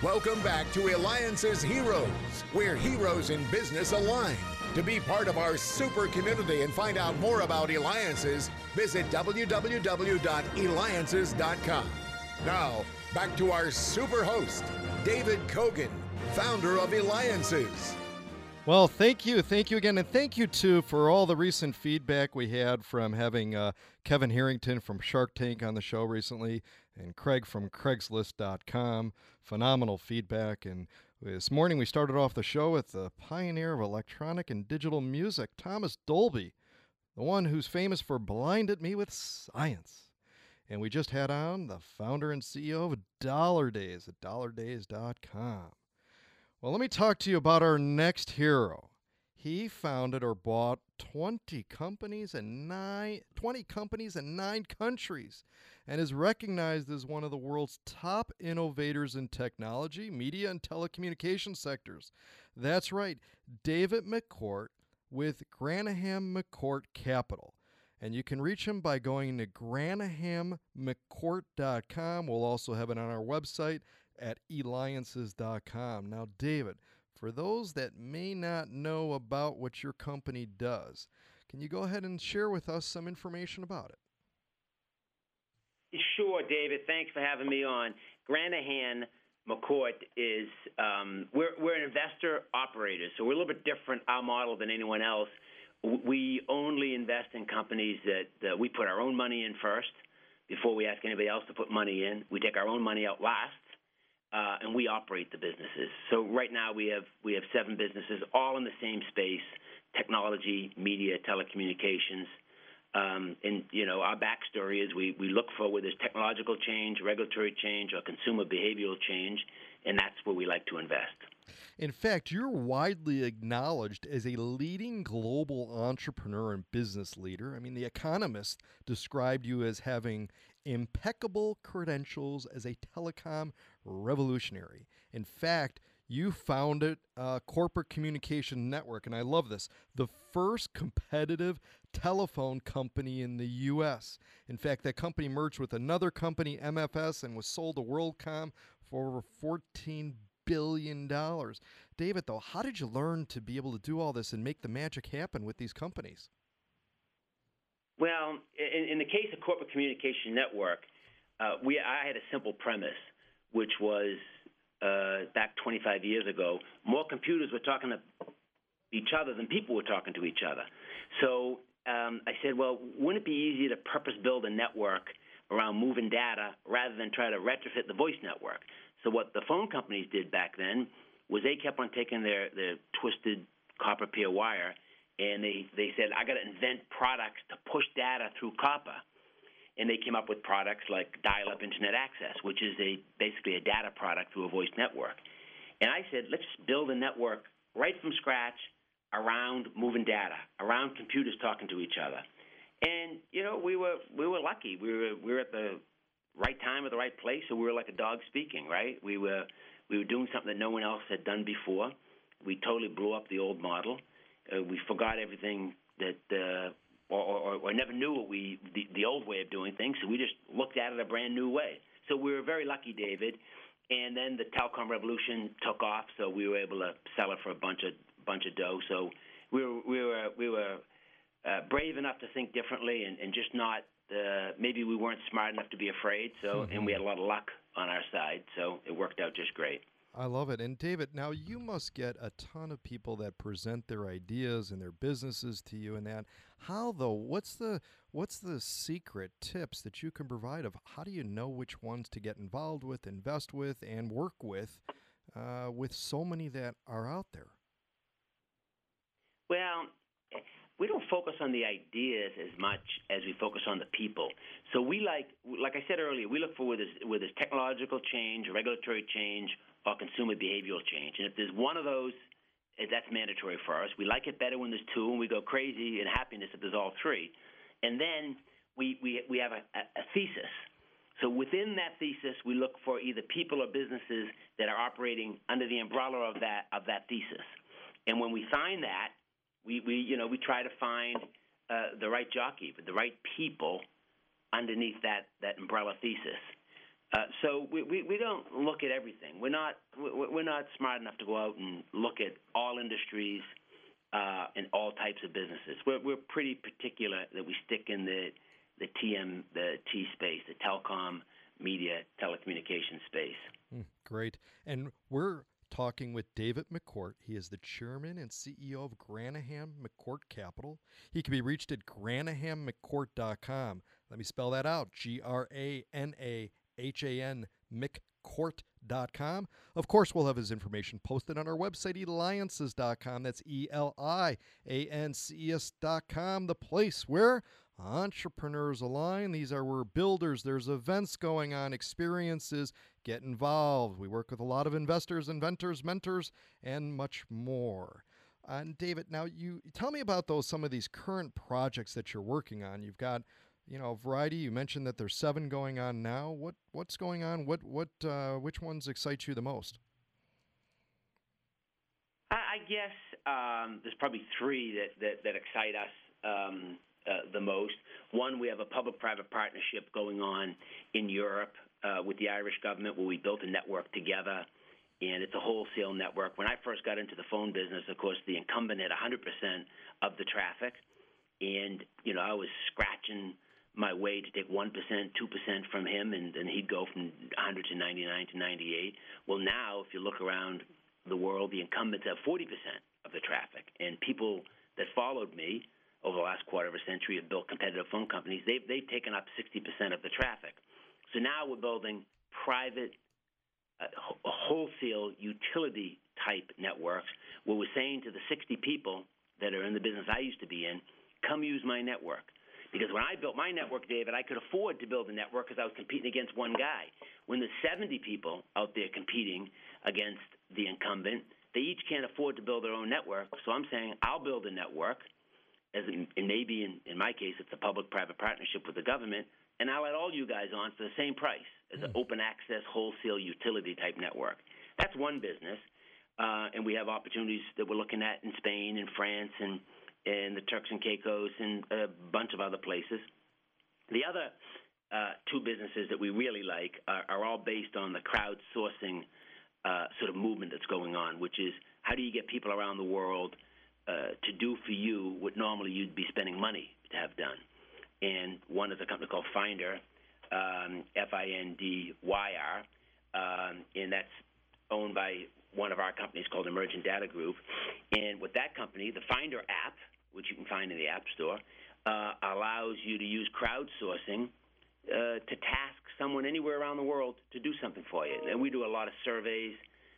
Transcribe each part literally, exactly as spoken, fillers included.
Welcome back to Alliance's Heroes, where heroes in business align. To be part of our super community and find out more about Alliances, visit w w w dot alliances dot com. Now, back to our super host, David Kogan, founder of Alliances. Well, thank you. Thank you again. And thank you, too, for all the recent feedback we had from having uh, Kevin Harrington from Shark Tank on the show recently and Craig from Craigslist dot com. Phenomenal feedback. And this morning we started off the show with the pioneer of electronic and digital music, Thomas Dolby, the one who's famous for Blinded Me with Science. And we just had on the founder and C E O of Dollar Days at dollar days dot com. Well, let me talk to you about our next hero. He founded or bought twenty companies in nine, twenty companies in nine countries and is recognized as one of the world's top innovators in technology, media, and telecommunications sectors. That's right, David McCourt with Granahan McCourt Capital. And you can reach him by going to granahan mccourt dot com. We'll also have it on our website at alliances dot com. Now, David, for those that may not know about what your company does, can you go ahead and share with us some information about it? Sure, David. Thanks for having me on. Granahan McCourt is um, we're we're an investor operator, so we're a little bit different our model than anyone else. We only invest in companies that, that we put our own money in first before we ask anybody else to put money in. We take our own money out last. Uh, and we operate the businesses. So right now we have we have seven businesses, all in the same space: technology, media, telecommunications. Um, and you know, our backstory is we we look for where there's technological change, regulatory change, or consumer behavioral change, and that's where we like to invest. In fact, you're widely acknowledged as a leading global entrepreneur and business leader. I mean, The Economist described you as having impeccable credentials as a telecom revolutionary. In fact, you founded a corporate communication network, and I love this, the first competitive telephone company in the U S. In fact, that company merged with another company, M F S, and was sold to WorldCom for over fourteen billion dollars. David, though, how did you learn to be able to do all this and make the magic happen with these companies? Well, in, in the case of Corporate Communication Network, uh, we I had a simple premise, which was uh, back twenty-five years ago, more computers were talking to each other than people were talking to each other. So um, I said, well, wouldn't it be easier to purpose-build a network around moving data rather than try to retrofit the voice network? So what the phone companies did back then was they kept on taking their, their twisted copper pair wire, and they, they said, I got to invent products to push data through copper. And they came up with products like dial-up internet access, which is a basically a data product through a voice network. And I said, let's build a network right from scratch around moving data, around computers talking to each other. And, you know, we were we were lucky. We were we were at the right time at the right place, so we were like a dog speaking, right? We were we were doing something that no one else had done before. We totally blew up the old model. Uh, we forgot everything that uh, or, or, or never knew what we the, the old way of doing things, so we just looked at it a brand new way. So we were very lucky, David. And then the telecom revolution took off, so we were able to sell it for a bunch of bunch of dough. So we were we were we were uh, brave enough to think differently, and, and just not uh, maybe we weren't smart enough to be afraid. So mm-hmm. and we had a lot of luck on our side, so it worked out just great. I love it. And David, now you must get a ton of people that present their ideas and their businesses to you and that. How though? What's the what's the secret tips that you can provide of how do you know which ones to get involved with, invest with, and work with uh, with so many that are out there? Well, we don't focus on the ideas as much as we focus on the people. So we like, like I said earlier, we look for where there's, where there's technological change, regulatory change, or consumer behavioral change. And if there's one of those, that's mandatory for us. We like it better when there's two, and we go crazy in happiness if there's all three. And then we, we, we have a, a thesis. So within that thesis, we look for either people or businesses that are operating under the umbrella of that of that thesis. And when we find that, we, we you know we try to find uh, the right jockey, the right people underneath that, that umbrella thesis. Uh, so we, we, we don't look at everything. We're not we're not smart enough to go out and look at all industries uh, and all types of businesses. We're we're pretty particular that we stick in the the T M the T space, the telecom, media, telecommunications space. Mm, great, and we're talking with David McCourt. He is the chairman and C E O of Granahan McCourt Capital. He can be reached at granahan mccourt dot com. Let me spell that out: G R A N A H A N mccourt dot com. Of course, we'll have his information posted on our website, eliances dot com. That's E L I A N C E S dot com, the place where entrepreneurs align. These are where builders, there's events going on, experiences, get involved. We work with a lot of investors, inventors, mentors, and much more. And David, now you tell me about those, some of these current projects that you're working on. You've got, you know, a variety. You mentioned that there's seven going on now. What what's going on? What what uh, which ones excite you the most? I, I guess um, there's probably three that that, that excite us um, uh, the most. One, we have a public-private partnership going on in Europe uh, with the Irish government, where we built a network together, and it's a wholesale network. When I first got into the phone business, of course, the incumbent had one hundred percent of the traffic, and you know I was scratching my way to take one percent, two percent from him, and then he'd go from one hundred to ninety-nine to ninety-eight. Well, now, if you look around the world, the incumbents have forty percent of the traffic. And people that followed me over the last quarter of a century have built competitive phone companies. They've, they've taken up sixty percent of the traffic. So now we're building private, uh, wholesale utility-type networks where we're saying to the sixty people that are in the business I used to be in, come use my network. Because when I built my network, David, I could afford to build a network because I was competing against one guy. When there's seventy people out there competing against the incumbent, they each can't afford to build their own network. So I'm saying I'll build a network, as in, and maybe in, in my case it's a public-private partnership with the government, and I'll let all you guys on for the same price as an open access wholesale utility-type network. That's one business, uh, and we have opportunities that we're looking at in Spain and France and and the Turks and Caicos and a bunch of other places. The other uh, two businesses that we really like are, are all based on the crowdsourcing uh, sort of movement that's going on, which is how do you get people around the world uh, to do for you what normally you'd be spending money to have done. And one is a company called Finder, um, F I N D Y R, um, and that's owned by one of our companies called Emergent Data Group. And with that company, the Finder app, which you can find in the App Store, uh, allows you to use crowdsourcing uh, to task someone anywhere around the world to do something for you. And we do a lot of surveys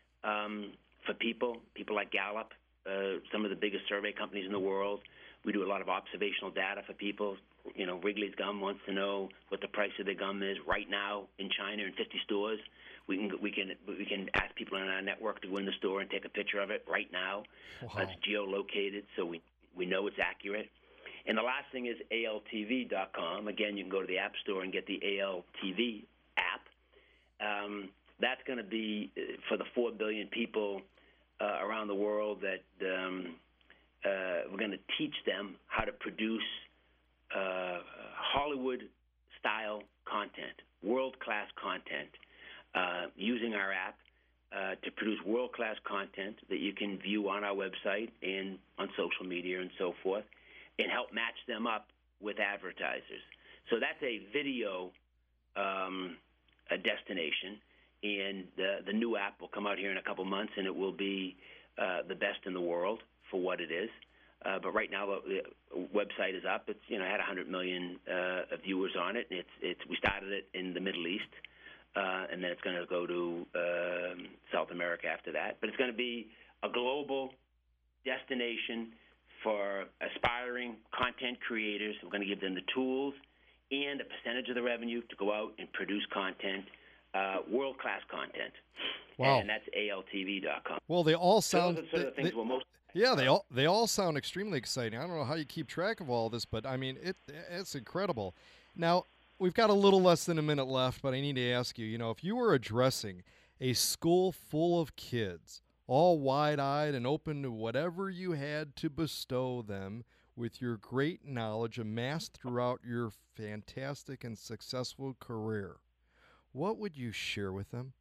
um, for people, people like Gallup, uh, some of the biggest survey companies in the world. We do a lot of observational data for people. You know, Wrigley's Gum wants to know what the price of their gum is right now in China in fifty stores. We can we can we can ask people in our network to go in the store and take a picture of it right now. Wow. It's geolocated, so we we know it's accurate. And the last thing is A L T V dot com. Again, you can go to the App Store and get the A L T V app. Um, that's going to be for the four billion people uh, around the world that um, uh, we're going to teach them how to produce uh, Hollywood-style content, world-class content, uh, using our app uh, to produce world-class content that you can view on our website and on social media and so forth, and help match them up with advertisers. So that's a video um, a destination, and the, the new app will come out here in a couple months, and it will be uh, the best in the world for what it is. Uh, but right now, the website is up. It's you know had one hundred million uh, viewers on it. And it's it's we started it in the Middle East, uh, and then it's going to go to um, South America after that. But it's going to be a global destination for aspiring content creators. We're going to give them the tools and a percentage of the revenue to go out and produce content, uh, world-class content. Wow. And that's A L T V dot com. Well, they all sound. So those are sort of the things they, we're most. Yeah, they all they all sound extremely exciting. I don't know how you keep track of all this, but I mean, it it's incredible. Now, we've got a little less than a minute left, but I need to ask you, you know, if you were addressing a school full of kids, all wide-eyed and open to whatever you had to bestow them with your great knowledge amassed throughout your fantastic and successful career, what would you share with them?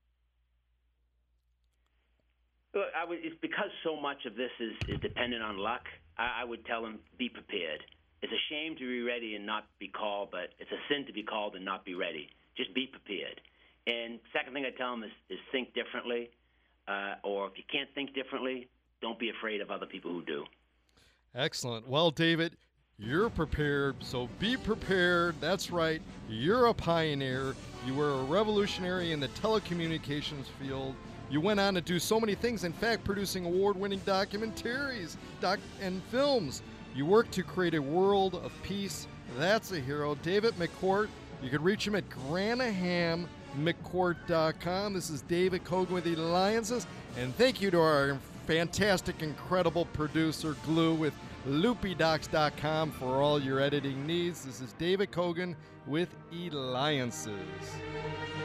Look, I would, it's because so much of this is, is dependent on luck. I, I would tell them, be prepared. It's a shame to be ready and not be called, but it's a sin to be called and not be ready. Just be prepared. And second thing I tell them is, is think differently, uh, or if you can't think differently, don't be afraid of other people who do. Excellent. Well, David, you're prepared, so be prepared. That's right. You're a pioneer. You were a revolutionary in the telecommunications field. You went on to do so many things, in fact, producing award-winning documentaries doc- and films. You worked to create a world of peace. That's a hero. David McCourt. You can reach him at Granaham McCourt dot com. This is David Kogan with Alliances, and thank you to our fantastic, incredible producer, Glue, with Loopy Docs dot com for all your editing needs. This is David Kogan with Alliances.